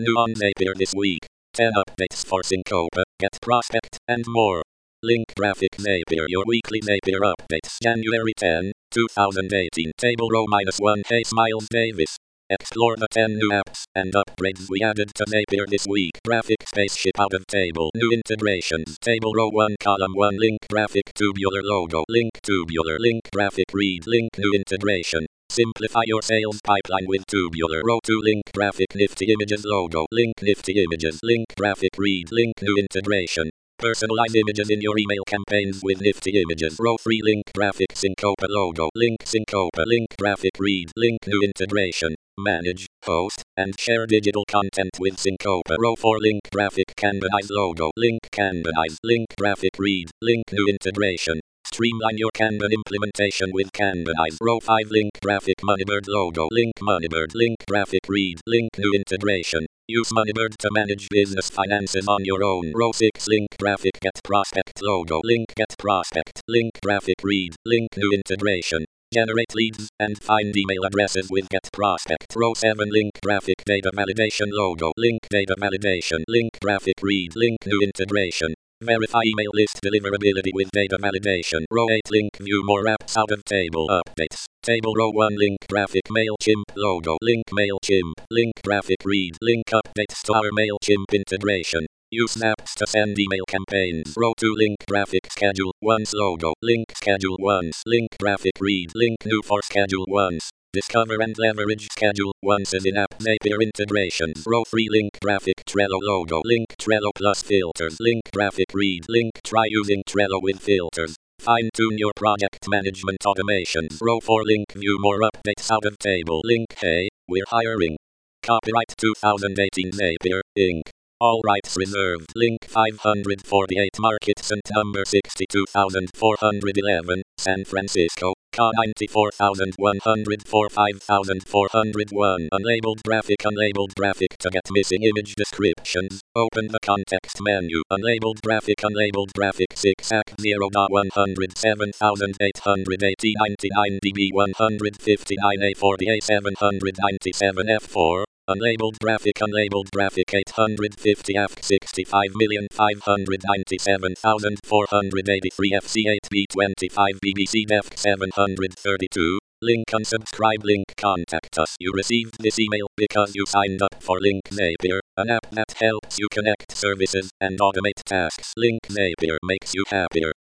New on Napier this week. 10 updates for Syncopa, Get Prospect, and more. Link Graphic Napier. Your weekly Napier updates. January 10, 2018. Table row -1. Hey Miles Davis. Explore the 10 new apps and upgrades we added to Napier this week. Graphic spaceship out of table. New integrations. Table row 1 column 1 link graphic tubular logo. Link tubular link graphic read link new integration. Simplify your sales pipeline with tubular row 2 link graphic nifty images logo. Link nifty images link graphic read link new integration. Personalize images in your email campaigns with nifty images. Row 3 link graphic Syncopa logo. Link Syncopa link graphic read link new integration. Manage, host, and share digital content with Syncopa. Row 4 link graphic Kanbanize logo. Link Kanbanize link graphic read link new integration. Streamline your Kanban implementation with Kanbanize. Row 5 link graphic Moneybird logo. Link Moneybird link graphic read link new integration. Use Moneybird to manage business finances on your own. Row 6 link graphic Get Prospect logo. Link Get Prospect link graphic read link new integration. Generate leads and find email addresses with Get Prospect. Row 7 link graphic data validation logo. Link data validation link graphic read link new integration. Verify email list deliverability with data validation. Row 8 link view more apps out of table updates. Table row 1 link graphic MailChimp logo. Link MailChimp link graphic read link updates to our MailChimp integration. Use Snaps to send email campaigns. Row 2 link graphic Schedule Once logo. Link Schedule Once link graphic read link new for Schedule Once. Discover and leverage Schedule Once's in-app Napier integrations. Row 3 link graphic Trello logo. Link Trello plus filters. Link graphic read link try using Trello with filters. Fine-tune your project management automations. Row 4 link view more updates out of table. Link hey, we're hiring. Copyright 2018 Napier, Inc. All rights reserved. Link 548 Market Cent number 62411, San Francisco. Ca 94104 5401. Unlabeled graphic to get missing image descriptions. Open the context menu. Unlabeled graphic 6 AC 0.107,880 99 dB 159 A40 A797 F4. Unlabeled graphic 850 AF 65,597,483 FC8B25 BBC Def 732. Link unsubscribe link contact us. You received this email because you signed up for Link Napier, an app that helps you connect services and automate tasks. Link Napier makes you happier.